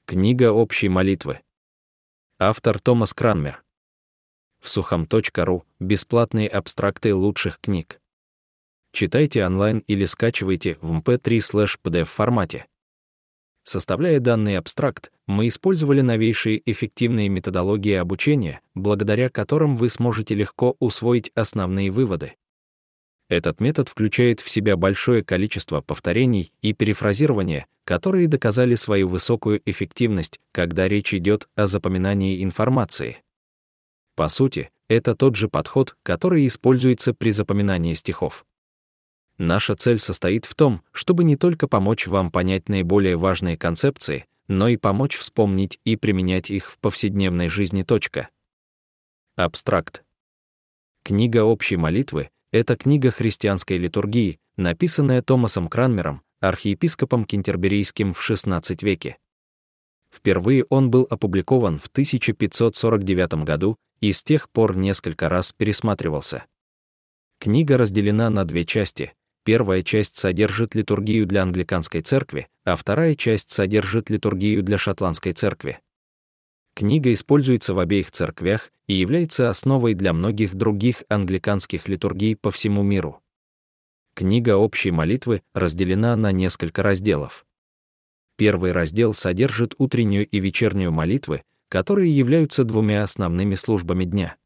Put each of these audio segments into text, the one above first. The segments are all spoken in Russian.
Книга общей молитвы. Автор Томас Кранмер. Всухом.ру. Бесплатные абстракты лучших книг. Читайте онлайн или скачивайте в mp3/pdf формате. Составляя данный абстракт, мы использовали новейшие эффективные методологии обучения, благодаря которым вы сможете легко усвоить основные выводы. Этот метод включает в себя большое количество повторений и перефразирования, которые доказали свою высокую эффективность, когда речь идет о запоминании информации. По сути, это тот же подход, который используется при запоминании стихов. Наша цель состоит в том, чтобы не только помочь вам понять наиболее важные концепции, но и помочь вспомнить и применять их в повседневной жизни. Абстракт. Книга общей молитвы — это книга христианской литургии, написанная Томасом Кранмером, архиепископом Кентерберийским в XVI веке. Впервые он был опубликован в 1549 году и с тех пор несколько раз пересматривался. Книга разделена на две части. Первая часть содержит литургию для англиканской церкви, а вторая часть содержит литургию для шотландской церкви. Книга используется в обеих церквях и является основой для многих других англиканских литургий по всему миру. Книга общей молитвы разделена на несколько разделов. Первый раздел содержит утреннюю и вечернюю молитвы, которые являются двумя основными службами дня.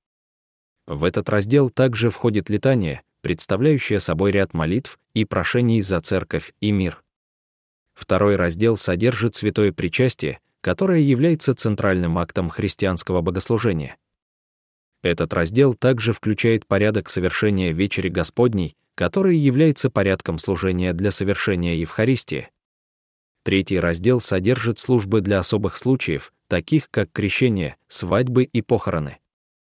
В этот раздел также входит литания, представляющая собой ряд молитв и прошений за церковь и мир. Второй раздел содержит святое причастие, которое является центральным актом христианского богослужения. Этот раздел также включает порядок совершения Вечери Господней, который является порядком служения для совершения Евхаристии. Третий раздел содержит службы для особых случаев, таких как крещение, свадьбы и похороны.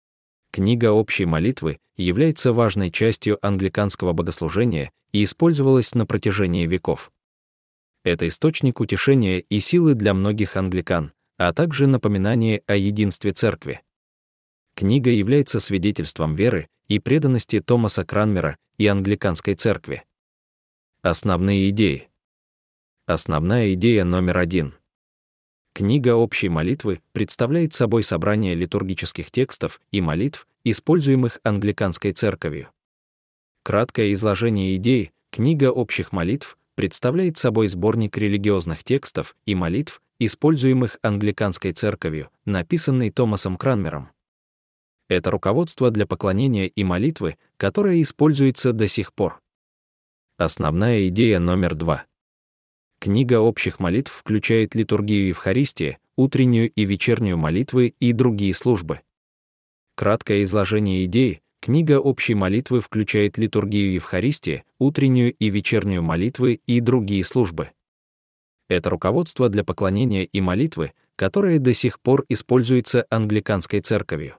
Книга общей молитвы является важной частью англиканского богослужения и использовалась на протяжении веков. Это источник утешения и силы для многих англикан, а также напоминание о единстве церкви. Книга является свидетельством веры и преданности Томаса Кранмера и англиканской церкви. Основные идеи. Основная идея номер 1. Книга общей молитвы представляет собой собрание литургических текстов и молитв, используемых англиканской церковью. Краткое изложение идеи. Книга общих молитв представляет собой сборник религиозных текстов и молитв, используемых англиканской церковью, написанный Томасом Кранмером. Это руководство для поклонения и молитвы, которое используется до сих пор. Основная идея номер 2. Книга общих молитв включает литургию Евхаристии, утреннюю и вечернюю молитвы и другие службы. Краткое изложение идеи. Книга общей молитвы включает литургию Евхаристии, утреннюю и вечернюю молитвы и другие службы. Это руководство для поклонения и молитвы, которое до сих пор используется англиканской церковью.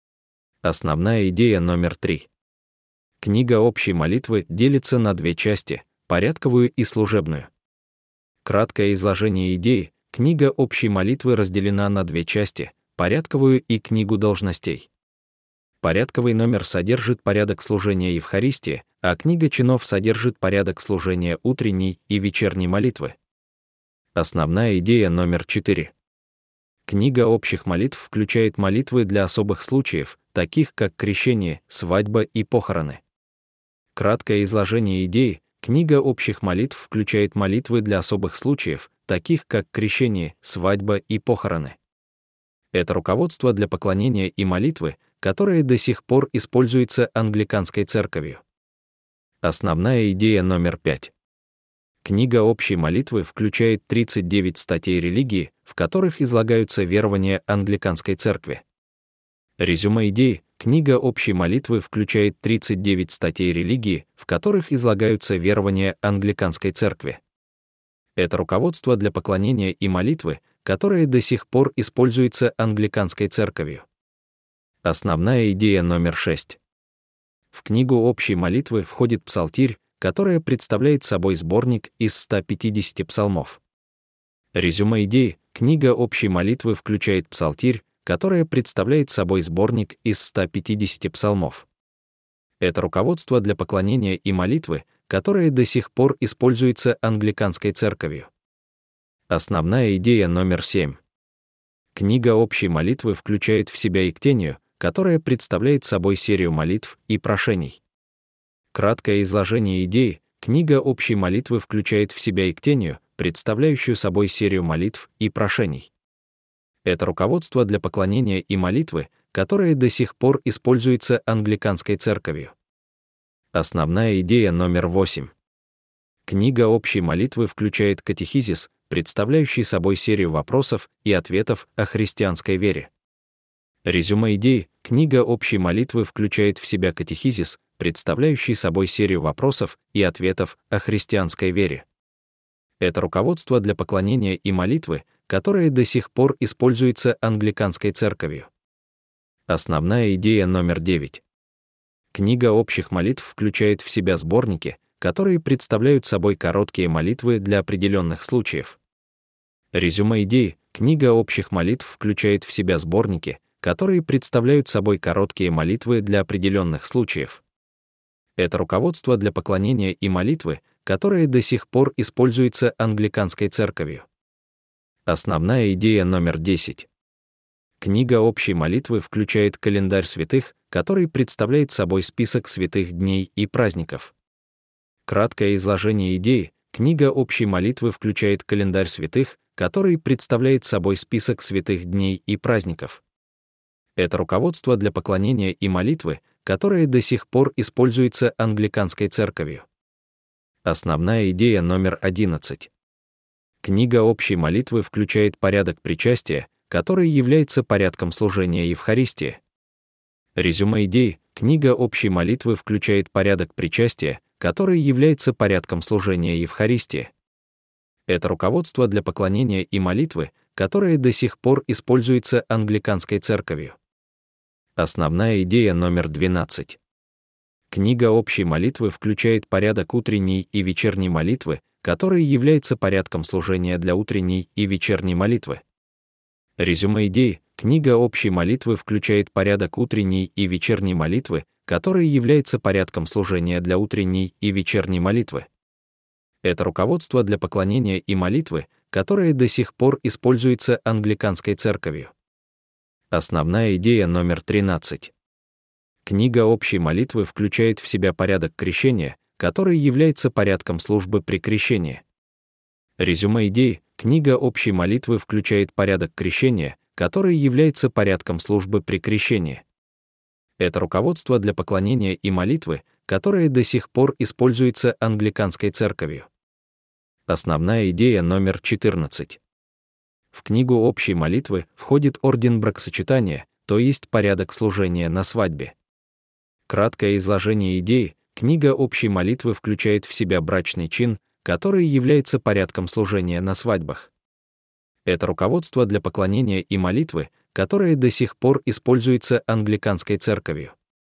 Основная идея номер 3. Книга общей молитвы делится на две части — порядковую и служебную. Краткое изложение идеи. Книга общей молитвы разделена на две части — порядковую и книгу должностей. Порядковый номер содержит порядок служения Евхаристии, а книга чинов содержит порядок служения утренней и вечерней молитвы. Основная идея номер 4. Книга общих молитв включает молитвы для особых случаев, таких как крещение, свадьба и похороны. Краткое изложение идеи. Книга общих молитв включает молитвы для особых случаев, таких как крещение, свадьба и похороны. Это руководство для поклонения и молитвы, которое до сих пор используется англиканской церковью. Основная идея номер 5. Книга общей молитвы включает 39 статей религии, в которых излагаются верования англиканской церкви. Резюме идеи. Книга общей молитвы включает 39 статей религии, в которых излагаются верования англиканской церкви. Это руководство для поклонения и молитвы, которое до сих пор используется англиканской церковью. Основная идея номер 6. В книгу общей молитвы входит псалтирь, которая представляет собой сборник из 150 псалмов. Резюме идеи. Книга общей молитвы включает псалтирь, которая представляет собой сборник из 150 псалмов. Это руководство для поклонения и молитвы, которое до сих пор используется англиканской церковью. Основная идея номер 7. Книга общей молитвы включает в себя Иктению, которая представляет собой серию молитв и прошений. Краткое изложение идеи. Книга общей молитвы включает в себя Иктению, представляющую собой серию молитв и прошений. Это руководство для поклонения и молитвы, которое до сих пор используется англиканской церковью. Основная идея номер 8. Книга общей молитвы включает катехизис, представляющий собой серию вопросов и ответов о христианской вере. Резюме идеи. Книга общей молитвы включает в себя катехизис, представляющий собой серию вопросов и ответов о христианской вере. Это руководство для поклонения и молитвы, которое до сих пор используется англиканской церковью. Основная идея номер 9. Книга общих молитв включает в себя сборники, которые представляют собой короткие молитвы для определенных случаев. Резюме идеи. Книга общих молитв включает в себя сборники, которые представляют собой короткие молитвы для определенных случаев. Это руководство для поклонения и молитвы, которое до сих пор используется англиканской церковью. Основная идея номер 10. Книга общей молитвы включает календарь святых, который представляет собой список святых дней и праздников. Краткое изложение идеи. Книга общей молитвы включает календарь святых, который представляет собой список святых дней и праздников. Это руководство для поклонения и молитвы, которое до сих пор используется англиканской церковью. Основная идея номер 11. Книга общей молитвы включает порядок причастия, который является порядком служения Евхаристии. Резюме идеи. Книга общей молитвы включает порядок причастия, который является порядком служения Евхаристии. Это руководство для поклонения и молитвы, которое до сих пор используется англиканской церковью. Основная идея номер 12. Книга общей молитвы включает порядок утренней и вечерней молитвы, который является порядком служения для утренней и вечерней молитвы. Резюме идеи. Книга общей молитвы включает порядок утренней и вечерней молитвы, который является порядком служения для утренней и вечерней молитвы. Это руководство для поклонения и молитвы, которое до сих пор используется англиканской церковью. Основная идея номер 13. Книга общей молитвы включает в себя порядок крещения, который является порядком службы при крещении. Резюме идеи. Книга общей молитвы включает порядок крещения, который является порядком службы при крещении. Это руководство для поклонения и молитвы, которое до сих пор используется англиканской церковью. Основная идея номер 14. В книгу общей молитвы входит орден бракосочетания, то есть порядок служения на свадьбе. Краткое изложение идеи. Книга общей молитвы включает в себя брачный чин, который является порядком служения на свадьбах. Это руководство для поклонения и молитвы, которое до сих пор используется англиканской церковью.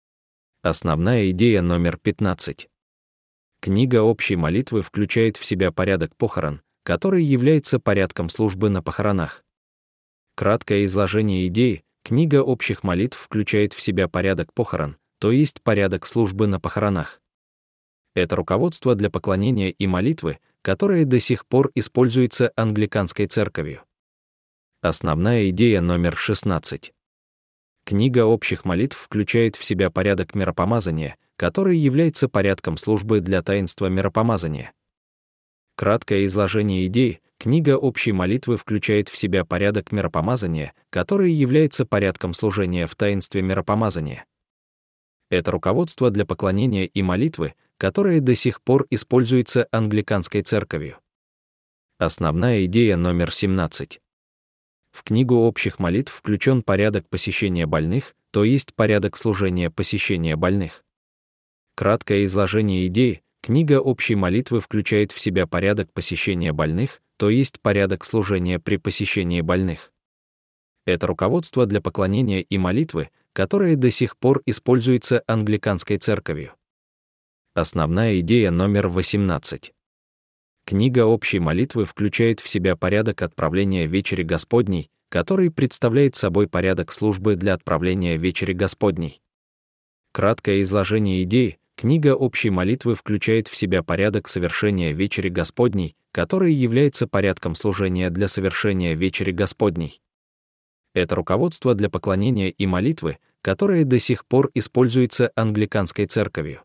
Основная идея номер 15. Книга общей молитвы включает в себя порядок похорон, который является порядком службы на похоронах. Краткое изложение идеи. Книга общих молитв включает в себя порядок похорон, то есть порядок службы на похоронах. Это руководство для поклонения и молитвы, которое до сих пор используется англиканской церковью. Основная идея номер 16. Книга общих молитв включает в себя порядок миропомазания, который является порядком службы для таинства миропомазания. Краткое изложение идеи. Книга общей молитвы включает в себя порядок миропомазания, который является порядком служения в таинстве миропомазания. Это руководство для поклонения и молитвы, которое до сих пор используется англиканской церковью. Основная идея номер 17. В книгу общих молитв включен порядок посещения больных, то есть порядок служения посещения больных. Краткое изложение идеи. Книга общей молитвы включает в себя порядок посещения больных, то есть порядок служения при посещении больных. Это руководство для поклонения и молитвы, которое до сих пор используется англиканской церковью. Основная идея номер 18. Книга общей молитвы включает в себя порядок отправления вечери Господней, который представляет собой порядок службы для отправления вечери Господней. Краткое изложение идеи. Книга общей молитвы включает в себя порядок совершения вечери Господней, который является порядком служения для совершения вечери Господней. Это руководство для поклонения и молитвы, которое до сих пор используется англиканской церковью.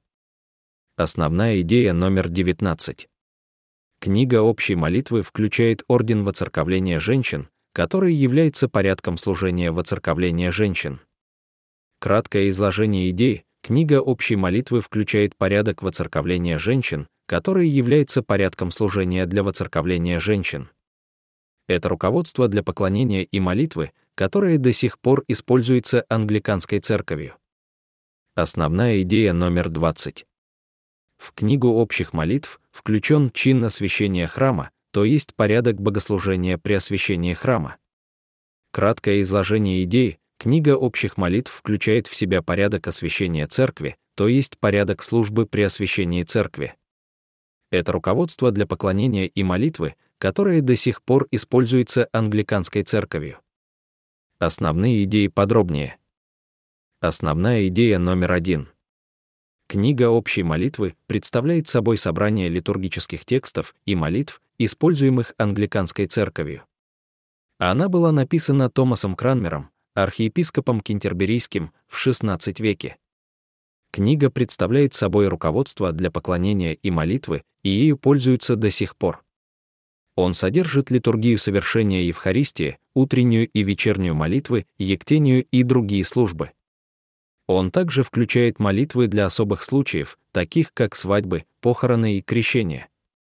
Основная идея номер 19. Книга общей молитвы включает орден воцерковления женщин, который является порядком служения воцерковления женщин. Краткое изложение идей. Книга общей молитвы включает порядок воцерковления женщин, который является порядком служения для воцерковления женщин. Это руководство для поклонения и молитвы, которое до сих пор используется англиканской церковью. Основная идея номер 20. В книгу общих молитв включен чин освящения храма, то есть порядок богослужения при освящении храма. Краткое изложение идей. Книга общих молитв включает в себя порядок освящения церкви, то есть порядок службы при освящении церкви. Это руководство для поклонения и молитвы, которое до сих пор используется англиканской церковью. Основные идеи подробнее. Основная идея номер 1. Книга общей молитвы представляет собой собрание литургических текстов и молитв, используемых англиканской церковью. Она была написана Томасом Кранмером, архиепископом Кентерберийским, в XVI веке. Книга представляет собой руководство для поклонения и молитвы, и ею пользуются до сих пор. Он содержит литургию совершения Евхаристии, утреннюю и вечернюю молитвы, ектению и другие службы. Он также включает молитвы для особых случаев, таких как свадьбы, похороны и крещения.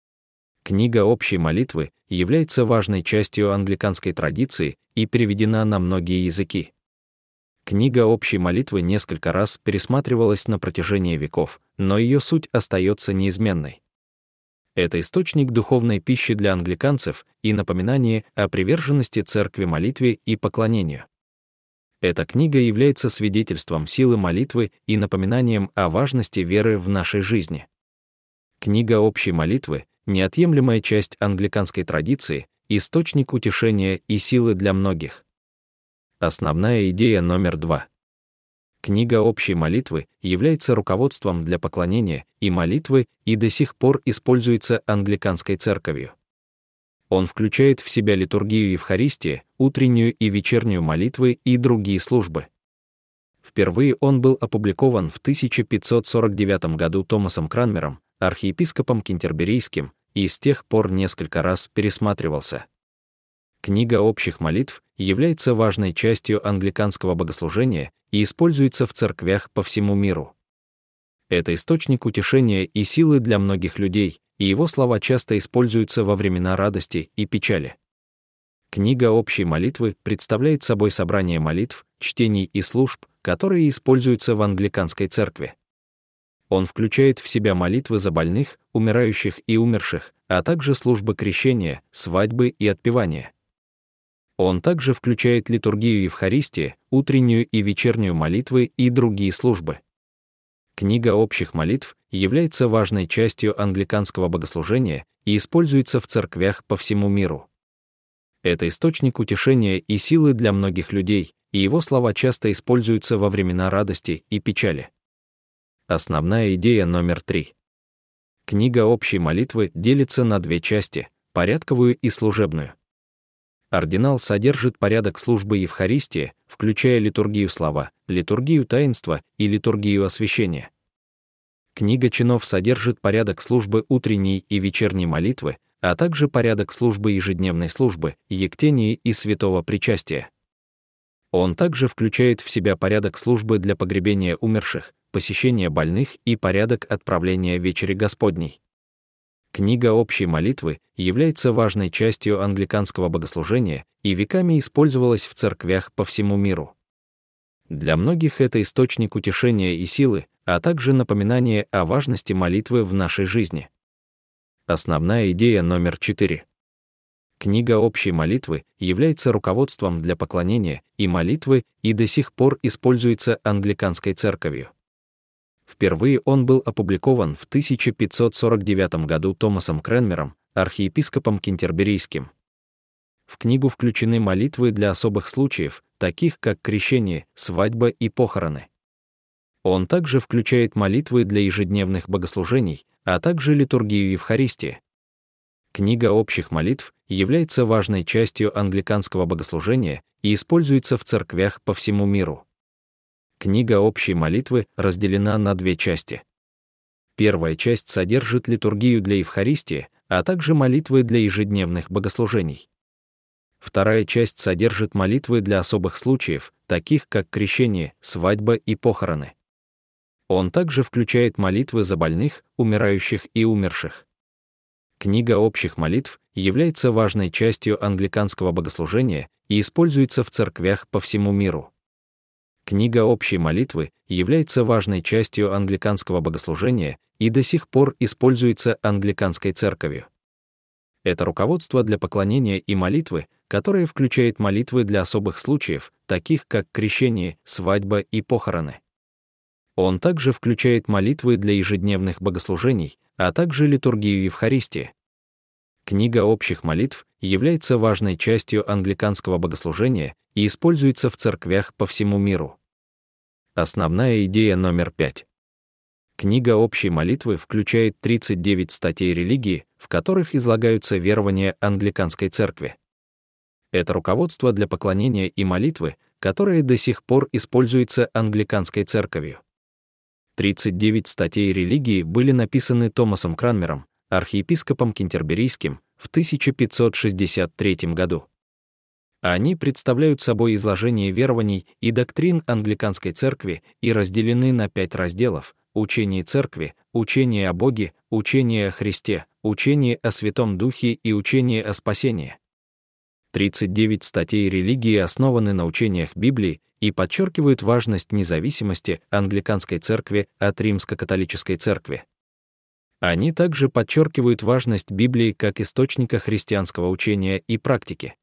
Книга общей молитвы является важной частью англиканской традиции и переведена на многие языки. Книга общей молитвы несколько раз пересматривалась на протяжении веков, но ее суть остается неизменной. Это источник духовной пищи для англиканцев и напоминание о приверженности церкви молитве и поклонению. Эта книга является свидетельством силы молитвы и напоминанием о важности веры в нашей жизни. Книга общей молитвы — неотъемлемая часть англиканской традиции, источник утешения и силы для многих. Основная идея номер 2. Книга общей молитвы является руководством для поклонения и молитвы и до сих пор используется англиканской церковью. Он включает в себя литургию Евхаристии, утреннюю и вечернюю молитвы и другие службы. Впервые он был опубликован в 1549 году Томасом Кранмером, архиепископом Кентерберийским, и с тех пор несколько раз пересматривался. Книга общих молитв является важной частью англиканского богослужения и используется в церквях по всему миру. Это источник утешения и силы для многих людей, и его слова часто используются во времена радости и печали. Книга общей молитвы представляет собой собрание молитв, чтений и служб, которые используются в англиканской церкви. Он включает в себя молитвы за больных, умирающих и умерших, а также службы крещения, свадьбы и отпевания. Он также включает литургию Евхаристии, утреннюю и вечернюю молитвы и другие службы. Книга общих молитв является важной частью англиканского богослужения и используется в церквях по всему миру. Это источник утешения и силы для многих людей, и его слова часто используются во времена радости и печали. Основная идея номер 3. Книга общей молитвы делится на две части — порядковую и служебную. Ординал содержит порядок службы Евхаристии, включая литургию слова, литургию таинства и литургию освящения. Книга чинов содержит порядок службы утренней и вечерней молитвы, а также порядок службы ежедневной службы, ектении и святого причастия. Он также включает в себя порядок службы для погребения умерших, посещения больных и порядок отправления вечери Господней. Книга общей молитвы является важной частью англиканского богослужения и веками использовалась в церквях по всему миру. Для многих это источник утешения и силы, а также напоминание о важности молитвы в нашей жизни. Основная идея номер 4. Книга общей молитвы является руководством для поклонения и молитвы и до сих пор используется англиканской церковью. Впервые он был опубликован в 1549 году Томасом Кранмером, архиепископом Кентерберийским. В книгу включены молитвы для особых случаев, таких как крещение, свадьба и похороны. Он также включает молитвы для ежедневных богослужений, а также литургию Евхаристии. Книга общих молитв является важной частью англиканского богослужения и используется в церквях по всему миру. Книга общей молитвы разделена на две части. Первая часть содержит литургию для Евхаристии, а также молитвы для ежедневных богослужений. Вторая часть содержит молитвы для особых случаев, таких как крещение, свадьба и похороны. Он также включает молитвы за больных, умирающих и умерших. Книга общих молитв является важной частью англиканского богослужения и используется в церквях по всему миру. Книга общей молитвы является важной частью англиканского богослужения и до сих пор используется англиканской церковью. Это руководство для поклонения и молитвы, которое включает молитвы для особых случаев, таких как крещение, свадьба и похороны. Он также включает молитвы для ежедневных богослужений, а также литургию Евхаристии. Книга общих молитв является важной частью англиканского богослужения и используется в церквях по всему миру. Основная идея номер 5. Книга общей молитвы включает 39 статей религии, в которых излагаются верования англиканской церкви. Это руководство для поклонения и молитвы, которое до сих пор используется англиканской церковью. 39 статей религии были написаны Томасом Кранмером, архиепископом Кентерберийским, в 1563 году. Они представляют собой изложение верований и доктрин англиканской церкви и разделены на 5 разделов: учение церкви, учение о Боге, учение о Христе, учение о Святом Духе и учение о спасении. 39 статей религии основаны на учениях Библии и подчеркивают важность независимости англиканской церкви от римско-католической церкви. Они также подчеркивают важность Библии как источника христианского учения и практики.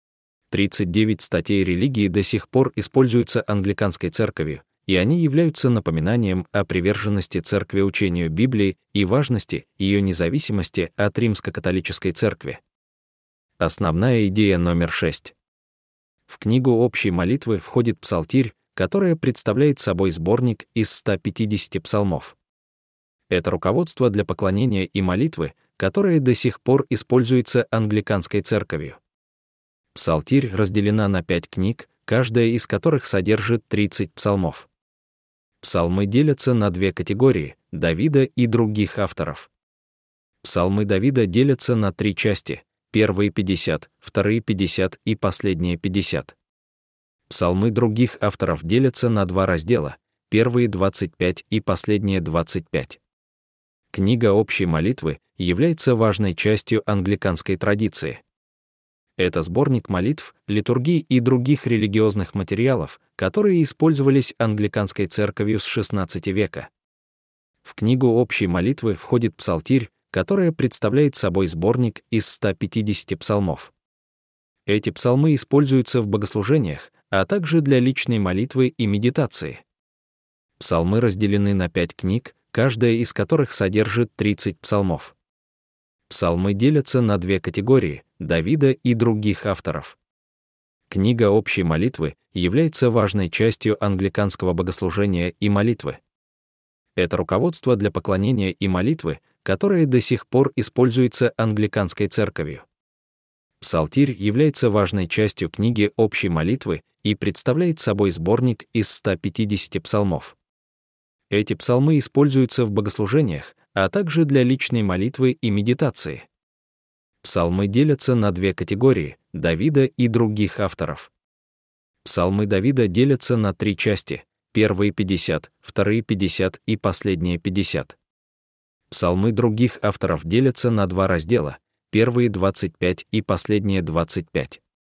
39 статей религии до сих пор используются англиканской церковью, и они являются напоминанием о приверженности церкви учению Библии и важности ее независимости от римско-католической церкви. Основная идея номер 6. В книгу общей молитвы входит псалтирь, которая представляет собой сборник из 150 псалмов. Это руководство для поклонения и молитвы, которое до сих пор используется англиканской церковью. Псалтирь разделена на 5 книг, каждая из которых содержит 30 псалмов. Псалмы делятся на 2 категории — Давида и других авторов. Псалмы Давида делятся на 3 части: первые 50, вторые 50 и последние 50. Псалмы других авторов делятся на 2 раздела: первые 25 и последние 25. Книга общей молитвы является важной частью англиканской традиции. Это сборник молитв, литургий и других религиозных материалов, которые использовались англиканской церковью с XVI века. В книгу общей молитвы входит псалтирь, которая представляет собой сборник из 150 псалмов. Эти псалмы используются в богослужениях, а также для личной молитвы и медитации. Псалмы разделены на 5 книг, каждая из которых содержит 30 псалмов. Псалмы делятся на 2 категории — Давида и других авторов. Книга общей молитвы является важной частью англиканского богослужения и молитвы. Это руководство для поклонения и молитвы, которое до сих пор используется англиканской церковью. Псалтирь является важной частью книги общей молитвы и представляет собой сборник из 150 псалмов. Эти псалмы используются в богослужениях, а также для личной молитвы и медитации. Псалмы делятся на 2 категории — Давида и других авторов. Псалмы Давида делятся на 3 части: первые 50, вторые 50 и последние 50. Псалмы других авторов делятся на 2 раздела: первые 25 и последние 25.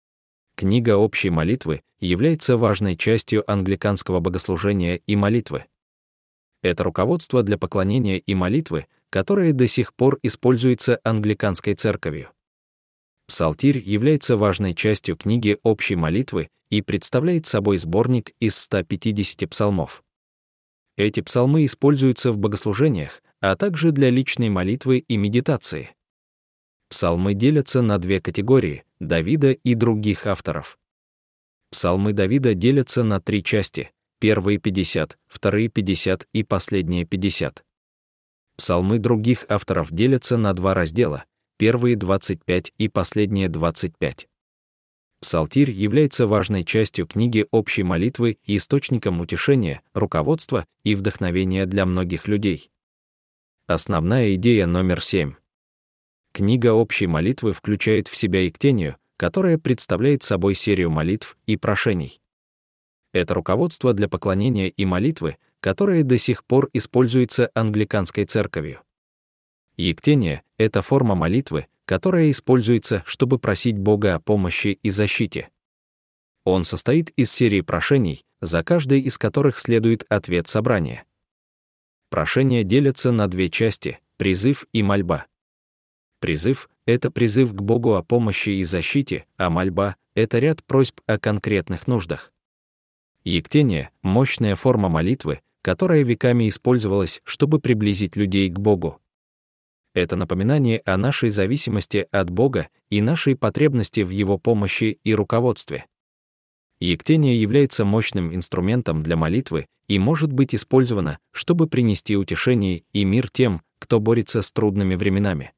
Книга общей молитвы является важной частью англиканского богослужения и молитвы. Это руководство для поклонения и молитвы, которое до сих пор используется англиканской церковью. Псалтирь является важной частью книги общей молитвы и представляет собой сборник из 150 псалмов. Эти псалмы используются в богослужениях, а также для личной молитвы и медитации. Псалмы делятся на 2 категории — Давида и других авторов. Псалмы Давида делятся на 3 части: первые 50, вторые 50 и последние 50. Псалмы других авторов делятся на 2 раздела: первые 25 и последние 25. Псалтирь является важной частью книги общей молитвы и источником утешения, руководства и вдохновения для многих людей. Основная идея номер 7. Книга общей молитвы включает в себя иктению, которая представляет собой серию молитв и прошений. Это руководство для поклонения и молитвы, которое до сих пор используется англиканской церковью. Иктения — это форма молитвы, которая используется, чтобы просить Бога о помощи и защите. Он состоит из серии прошений, за каждой из которых следует ответ собрания. Прошения делятся на две части — призыв и мольба. Призыв — это призыв к Богу о помощи и защите, а мольба — это ряд просьб о конкретных нуждах. Иктения — мощная форма молитвы, которая веками использовалась, чтобы приблизить людей к Богу. Это напоминание о нашей зависимости от Бога и нашей потребности в Его помощи и руководстве. Иктения является мощным инструментом для молитвы и может быть использовано, чтобы принести утешение и мир тем, кто борется с трудными временами.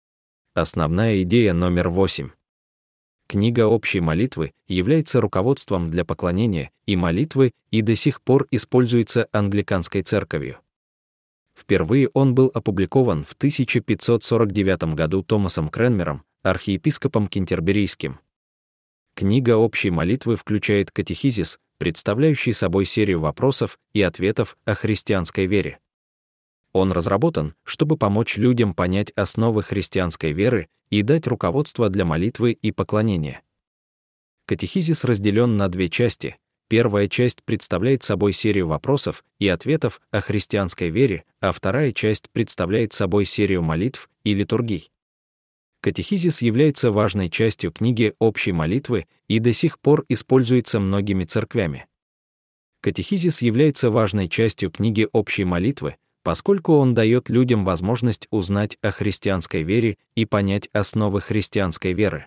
Основная идея номер 8. Книга общей молитвы является руководством для поклонения и молитвы и до сих пор используется англиканской церковью. Впервые он был опубликован в 1549 году Томасом Кренмером, архиепископом Кентерберийским. Книга общей молитвы включает катехизис, представляющий собой серию вопросов и ответов о христианской вере. Он разработан, чтобы помочь людям понять основы христианской веры и дать руководство для молитвы и поклонения. Катехизис разделен на две части. Первая часть представляет собой серию вопросов и ответов о христианской вере, а вторая часть представляет собой серию молитв и литургий. Катехизис является важной частью книги общей молитвы и до сих пор используется многими церквями. Катехизис является важной частью книги общей молитвы, поскольку он дает людям возможность узнать о христианской вере и понять основы христианской веры.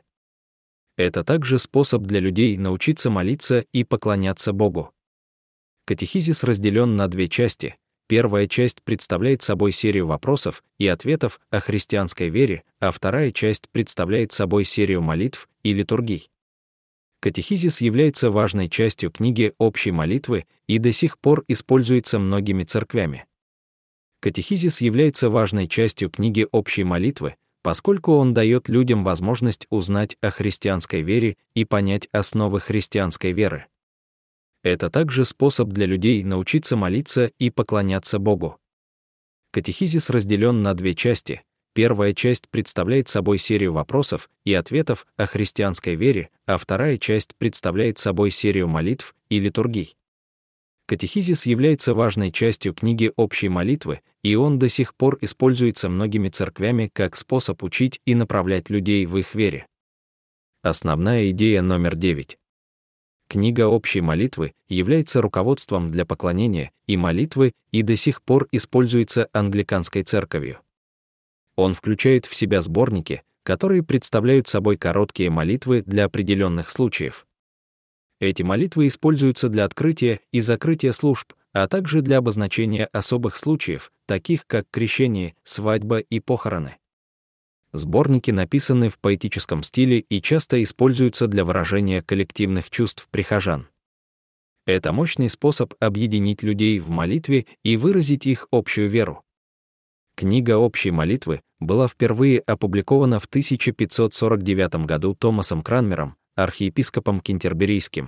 Это также способ для людей научиться молиться и поклоняться Богу. Катехизис разделен на две части. Первая часть представляет собой серию вопросов и ответов о христианской вере, а вторая часть представляет собой серию молитв и литургий. Катехизис является важной частью книги общей молитвы и до сих пор используется многими церквями. Катехизис является важной частью книги общей молитвы, поскольку он дает людям возможность узнать о христианской вере и понять основы христианской веры. Это также способ для людей научиться молиться и поклоняться Богу. Катехизис разделен на две части. Первая часть представляет собой серию вопросов и ответов о христианской вере, а вторая часть представляет собой серию молитв и литургий. Катехизис является важной частью книги общей молитвы, и он до сих пор используется многими церквями как способ учить и направлять людей в их вере. Основная идея номер 9. Книга общей молитвы является руководством для поклонения и молитвы и до сих пор используется англиканской церковью. Он включает в себя сборники, которые представляют собой короткие молитвы для определенных случаев. Эти молитвы используются для открытия и закрытия служб, а также для обозначения особых случаев, таких как крещение, свадьба и похороны. Сборники написаны в поэтическом стиле и часто используются для выражения коллективных чувств прихожан. Это мощный способ объединить людей в молитве и выразить их общую веру. Книга общей молитвы была впервые опубликована в 1549 году Томасом Кранмером, архиепископом Кентерберийским.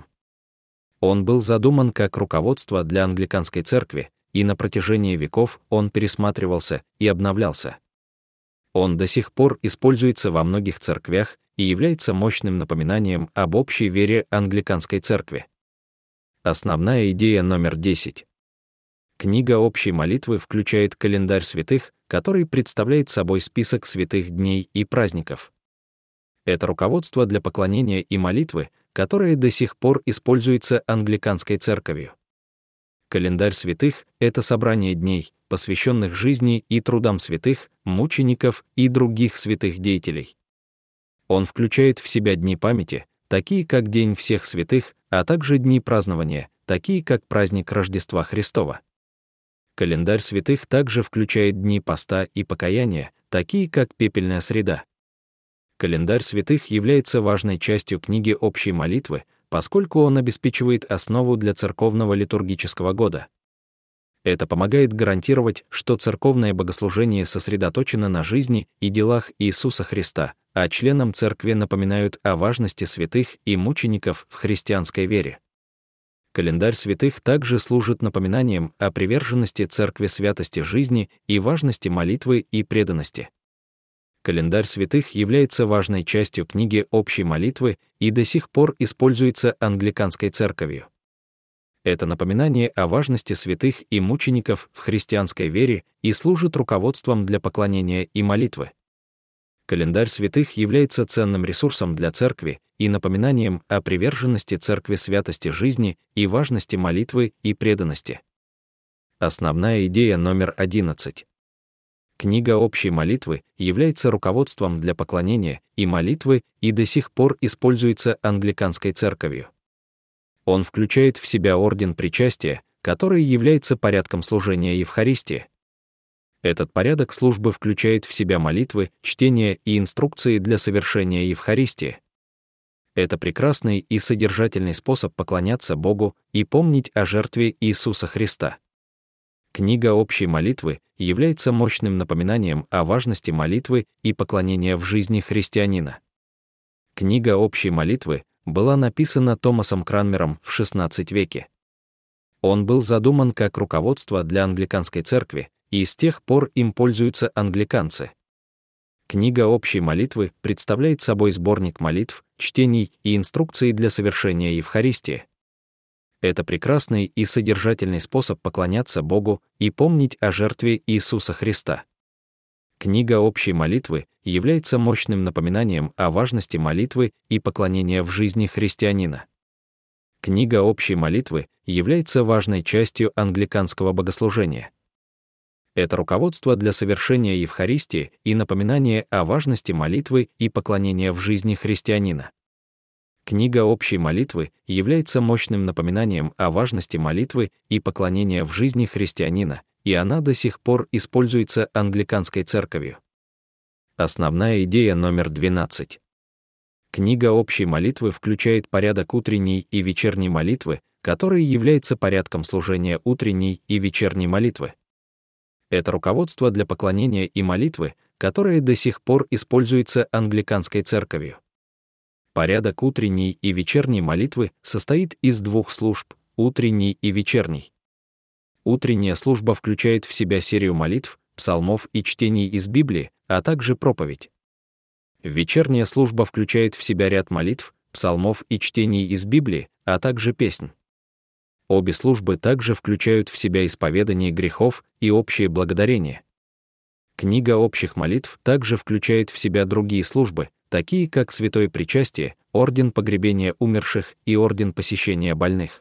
Он был задуман как руководство для англиканской церкви, и на протяжении веков он пересматривался и обновлялся. Он до сих пор используется во многих церквях и является мощным напоминанием об общей вере англиканской церкви. Основная идея номер 10. Книга общей молитвы включает календарь святых, который представляет собой список святых дней и праздников. Это руководство для поклонения и молитвы, которое до сих пор используется англиканской церковью. Календарь святых — это собрание дней, посвященных жизни и трудам святых, мучеников и других святых деятелей. Он включает в себя дни памяти, такие как День всех святых, а также дни празднования, такие как праздник Рождества Христова. Календарь святых также включает дни поста и покаяния, такие как пепельная среда. Календарь святых является важной частью книги общей молитвы, поскольку он обеспечивает основу для церковного литургического года. Это помогает гарантировать, что церковное богослужение сосредоточено на жизни и делах Иисуса Христа, а членам церкви напоминают о важности святых и мучеников в христианской вере. Календарь святых также служит напоминанием о приверженности церкви святости жизни и важности молитвы и преданности. Календарь святых является важной частью книги общей молитвы и до сих пор используется англиканской церковью. Это напоминание о важности святых и мучеников в христианской вере и служит руководством для поклонения и молитвы. Календарь святых является ценным ресурсом для церкви и напоминанием о приверженности церкви святости жизни и важности молитвы и преданности. Основная идея номер 11. Книга общей молитвы является руководством для поклонения и молитвы и до сих пор используется англиканской церковью. Он включает в себя орден причастия, который является порядком служения Евхаристии. Этот порядок службы включает в себя молитвы, чтения и инструкции для совершения Евхаристии. Это прекрасный и содержательный способ поклоняться Богу и помнить о жертве Иисуса Христа. Книга общей молитвы является мощным напоминанием о важности молитвы и поклонения в жизни христианина. Книга общей молитвы была написана Томасом Кранмером в XVI веке. Он был задуман как руководство для англиканской церкви, и с тех пор им пользуются англиканцы. Книга общей молитвы представляет собой сборник молитв, чтений и инструкций для совершения Евхаристии. Это прекрасный и содержательный способ поклоняться Богу и помнить о жертве Иисуса Христа. Книга общей молитвы является мощным напоминанием о важности молитвы и поклонения в жизни христианина. Книга общей молитвы является важной частью англиканского богослужения. Это руководство для совершения Евхаристии и напоминание о важности молитвы и поклонения в жизни христианина. Книга общей молитвы является мощным напоминанием о важности молитвы и поклонения в жизни христианина, и она до сих пор используется англиканской церковью. Основная идея номер 12. Книга общей молитвы включает порядок утренней и вечерней молитвы, который является порядком служения утренней и вечерней молитвы. Это руководство для поклонения и молитвы, которое до сих пор используется англиканской церковью. Порядок утренней и вечерней молитвы состоит из двух служб — утренней и вечерней. Утренняя служба включает в себя серию молитв, псалмов и чтений из Библии, а также проповедь. Вечерняя служба включает в себя ряд молитв, псалмов и чтений из Библии, а также песнь. Обе службы также включают в себя исповедание грехов и общее благодарение. Книга общих молитв также включает в себя другие службы, такие как святое причастие, орден погребения умерших и орден посещения больных.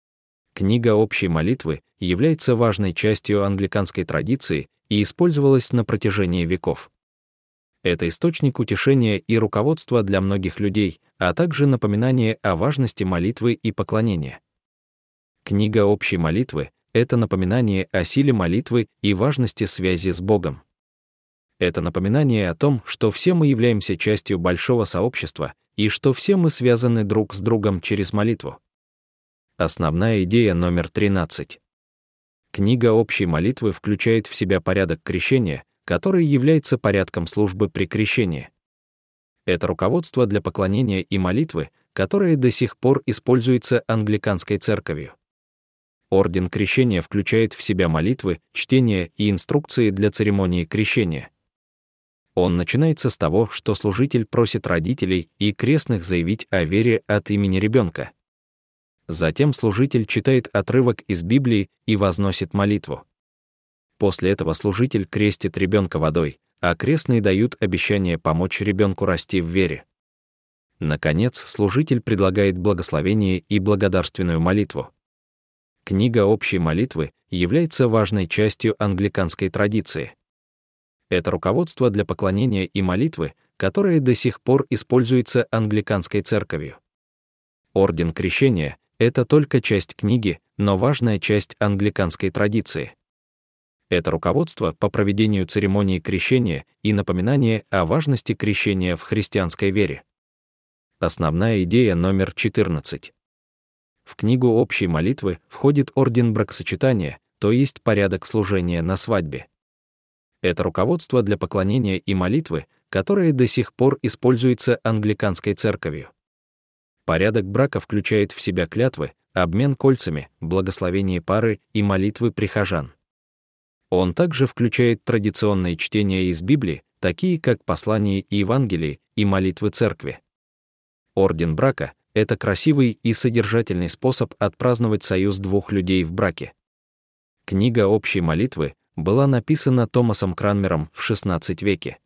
Книга общей молитвы является важной частью англиканской традиции и использовалась на протяжении веков. Это источник утешения и руководства для многих людей, а также напоминание о важности молитвы и поклонения. Книга общей молитвы — это напоминание о силе молитвы и важности связи с Богом. Это напоминание о том, что все мы являемся частью большого сообщества и что все мы связаны друг с другом через молитву. Основная идея номер 13. Книга общей молитвы включает в себя порядок крещения, который является порядком службы при крещении. Это руководство для поклонения и молитвы, которое до сих пор используется англиканской церковью. Орден крещения включает в себя молитвы, чтения и инструкции для церемонии крещения. Он начинается с того, что служитель просит родителей и крестных заявить о вере от имени ребенка. Затем служитель читает отрывок из Библии и возносит молитву. После этого служитель крестит ребенка водой, а крестные дают обещание помочь ребенку расти в вере. Наконец, служитель предлагает благословение и благодарственную молитву. Книга общей молитвы является важной частью англиканской традиции. Это руководство для поклонения и молитвы, которое до сих пор используется англиканской церковью. Орден крещения — это только часть книги, но важная часть англиканской традиции. Это руководство по проведению церемонии крещения и напоминание о важности крещения в христианской вере. Основная идея номер 14. В книгу общей молитвы входит орден бракосочетания, то есть порядок служения на свадьбе. Это руководство для поклонения и молитвы, которое до сих пор используется англиканской церковью. Порядок брака включает в себя клятвы, обмен кольцами, благословение пары и молитвы прихожан. Он также включает традиционные чтения из Библии, такие как послания и Евангелии и молитвы церкви. Орден брака — это красивый и содержательный способ отпраздновать союз двух людей в браке. Книга общей молитвы была написана Томасом Кранмером в XVI веке.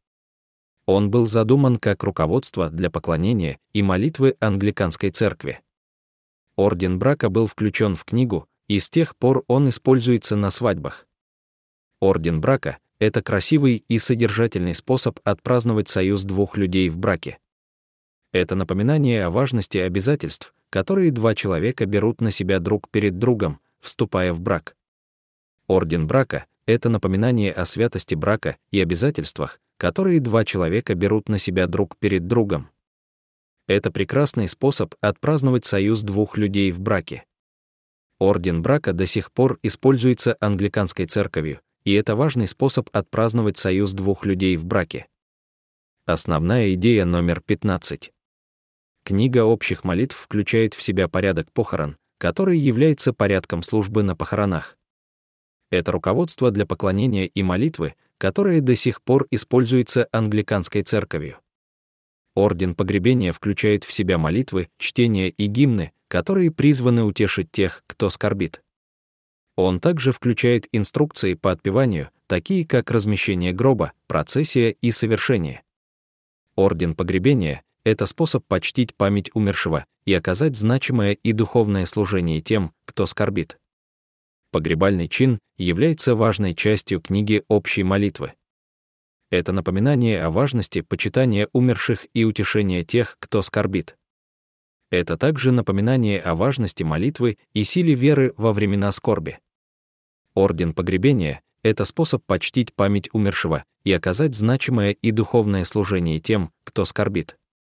Он был задуман как руководство для поклонения и молитвы англиканской церкви. Орден брака был включен в книгу, и с тех пор он используется на свадьбах. Орден брака — это красивый и содержательный способ отпраздновать союз двух людей в браке. Это напоминание о важности обязательств, которые два человека берут на себя друг перед другом, вступая в брак. Орден брака — это напоминание о святости брака и обязательствах, которые два человека берут на себя друг перед другом. Это прекрасный способ отпраздновать союз двух людей в браке. Орден брака до сих пор используется англиканской церковью, и это важный способ отпраздновать союз двух людей в браке. Основная идея номер 15. Книга общих молитв включает в себя порядок похорон, который является порядком службы на похоронах. Это руководство для поклонения и молитвы, которое до сих пор используется англиканской церковью. Орден погребения включает в себя молитвы, чтения и гимны, которые призваны утешить тех, кто скорбит. Он также включает инструкции по отпеванию, такие как размещение гроба, процессия и совершение. Орден погребения — это способ почтить память умершего и оказать значимое и духовное служение тем, кто скорбит. Погребальный чин является важной частью книги общей молитвы. Это напоминание о важности почитания умерших и утешения тех, кто скорбит. Это также напоминание о важности молитвы и силе веры во времена скорби. Орден погребения — это способ почтить память умершего и оказать значимое и духовное служение тем, кто скорбит.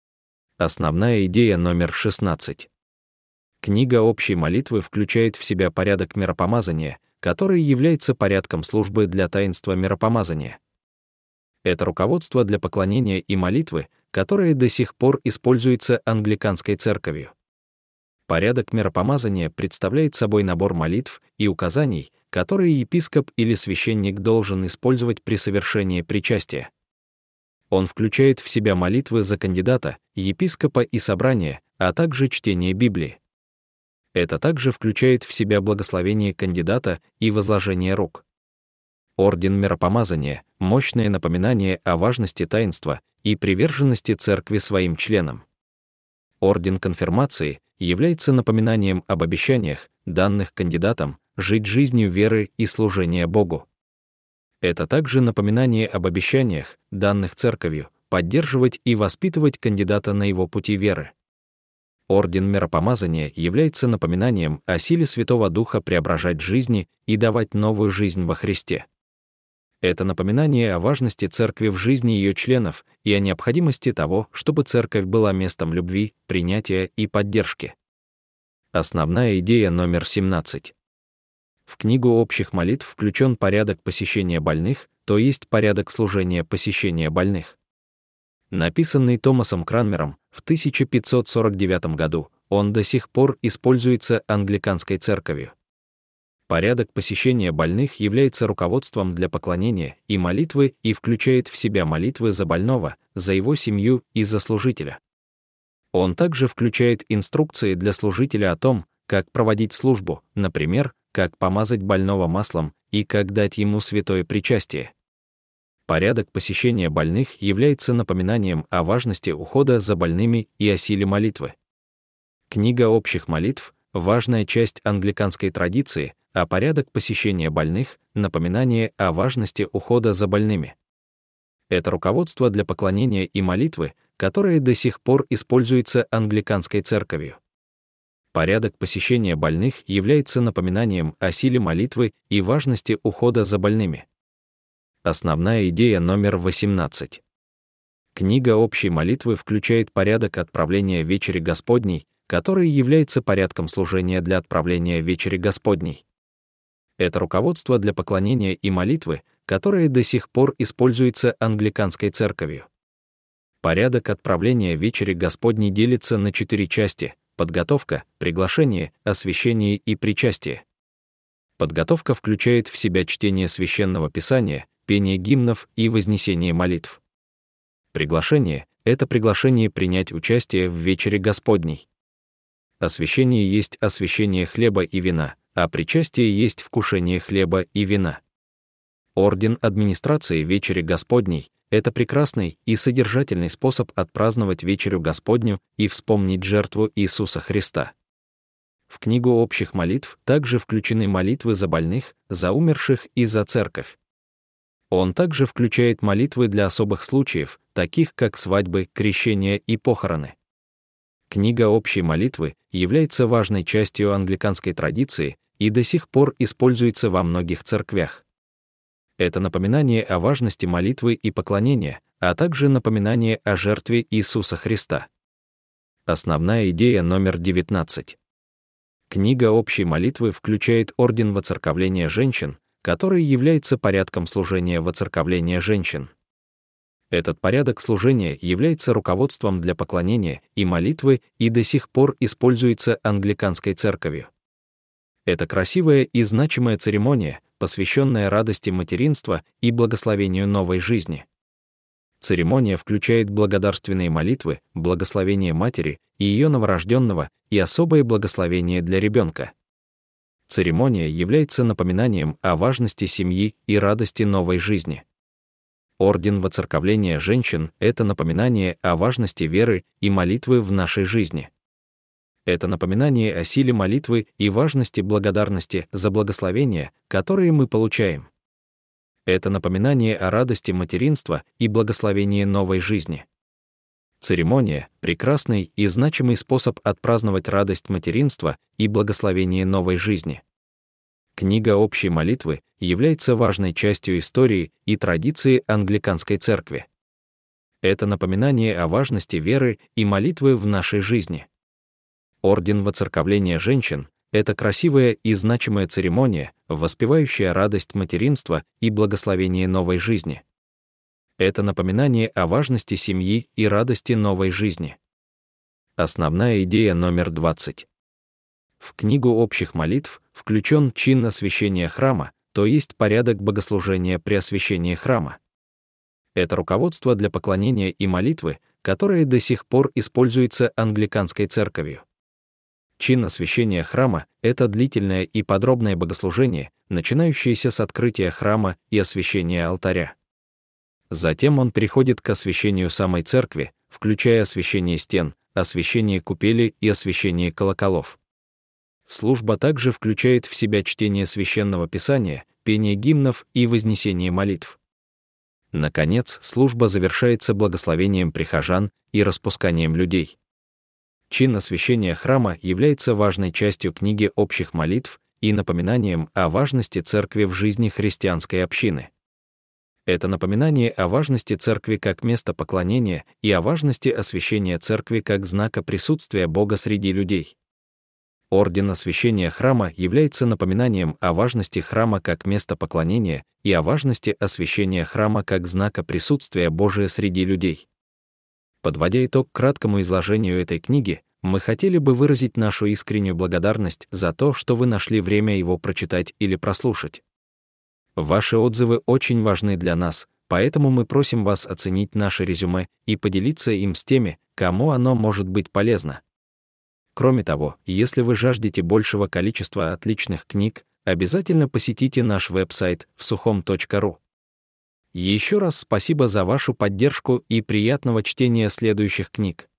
Основная идея номер 16. Книга общей молитвы включает в себя порядок миропомазания, который является порядком службы для таинства миропомазания. Это руководство для поклонения и молитвы, которое до сих пор используется англиканской церковью. Порядок миропомазания представляет собой набор молитв и указаний, которые епископ или священник должен использовать при совершении причастия. Он включает в себя молитвы за кандидата, епископа и собрания, а также чтение Библии. Это также включает в себя благословение кандидата и возложение рук. Орден миропомазания — мощное напоминание о важности таинства и приверженности церкви своим членам. Орден конфирмации является напоминанием об обещаниях, данных кандидатам, жить жизнью веры и служения Богу. Это также напоминание об обещаниях, данных церковью, поддерживать и воспитывать кандидата на его пути веры. Орден миропомазания является напоминанием о силе Святого Духа преображать жизни и давать новую жизнь во Христе. Это напоминание о важности церкви в жизни ее членов и о необходимости того, чтобы церковь была местом любви, принятия и поддержки. Основная идея номер 17. В книгу общих молитв включен порядок посещения больных, то есть порядок служения посещения больных. Написанный Томасом Кранмером в 1549 году, он до сих пор используется англиканской церковью. Порядок посещения больных является руководством для поклонения и молитвы и включает в себя молитвы за больного, за его семью и за служителя. Он также включает инструкции для служителя о том, как проводить службу, например, как помазать больного маслом и как дать ему святое причастие. Порядок посещения больных является напоминанием о важности ухода за больными и о силе молитвы. Книга общих молитв — важная часть англиканской традиции, а порядок посещения больных — напоминание о важности ухода за больными. Это руководство для поклонения и молитвы, которое до сих пор используется англиканской церковью. порядок посещения больных является напоминанием о силе молитвы и важности ухода за больными. Основная идея номер 18. Книга общей молитвы включает порядок отправления вечери Господней, который является порядком служения для отправления вечери Господней. Это руководство для поклонения и молитвы, которое до сих пор используется англиканской церковью. Порядок отправления вечери Господней делится на 4 части: подготовка, приглашение, освящение и причастие. Подготовка включает в себя чтение священного писания, пение гимнов и вознесение молитв. Приглашение — это приглашение принять участие в вечере Господней. Освящение есть освящение хлеба и вина, а причастие есть вкушение хлеба и вина. Орден администрации вечери Господней — это прекрасный и содержательный способ отпраздновать вечерю Господню и вспомнить жертву Иисуса Христа. В книгу общих молитв также включены молитвы за больных, за умерших и за церковь. Он также включает молитвы для особых случаев, таких как свадьбы, крещения и похороны. Книга общей молитвы является важной частью англиканской традиции и до сих пор используется во многих церквях. Это напоминание о важности молитвы и поклонения, а также напоминание о жертве Иисуса Христа. Основная идея номер 19. Книга общей молитвы включает орден воцерковления женщин, который является порядком служения воцерковления женщин. Этот порядок служения является руководством для поклонения и молитвы и до сих пор используется англиканской церковью. Это красивая и значимая церемония, посвященная радости материнства и благословению новой жизни. Церемония включает благодарственные молитвы, благословение матери и ее новорожденного и особое благословение для ребенка. Церемония является напоминанием о важности семьи и радости новой жизни. Орден воцерковления женщин — это напоминание о важности веры и молитвы в нашей жизни. Это напоминание о силе молитвы и важности благодарности за благословения, которые мы получаем. Это напоминание о радости материнства и благословении новой жизни. Церемония — прекрасный и значимый способ отпраздновать радость материнства и благословение новой жизни. Книга общей молитвы является важной частью истории и традиции англиканской церкви. Это напоминание о важности веры и молитвы в нашей жизни. Орден воцерковления женщин — это красивая и значимая церемония, воспевающая радость материнства и благословение новой жизни. Это напоминание о важности семьи и радости новой жизни. Основная идея номер 20. В книгу общих молитв включен чин освящения храма, то есть порядок богослужения при освящении храма. Это руководство для поклонения и молитвы, которое до сих пор используется англиканской церковью. Чин освящения храма — это длительное и подробное богослужение, начинающееся с открытия храма и освящения алтаря. Затем он переходит к освящению самой церкви, включая освящение стен, освящение купели и освящение колоколов. Служба также включает в себя чтение священного писания, пение гимнов и вознесение молитв. Наконец, служба завершается благословением прихожан и распусканием людей. Чин освящения храма является важной частью книги общих молитв и напоминанием о важности церкви в жизни христианской общины. Это напоминание о важности церкви как места поклонения и о важности освящения церкви как знака присутствия Бога среди людей. Орден освящения храма является напоминанием о важности храма как места поклонения и о важности освящения храма как знака присутствия Божия среди людей. Подводя итог краткому изложению этой книги, мы хотели бы выразить нашу искреннюю благодарность за то, что вы нашли время его прочитать или прослушать. Ваши отзывы очень важны для нас, поэтому мы просим вас оценить наше резюме и поделиться им с теми, кому оно может быть полезно. Кроме того, если вы жаждете большего количества отличных книг, обязательно посетите наш веб-сайт вsuchom.ru. Еще раз спасибо за вашу поддержку и приятного чтения следующих книг.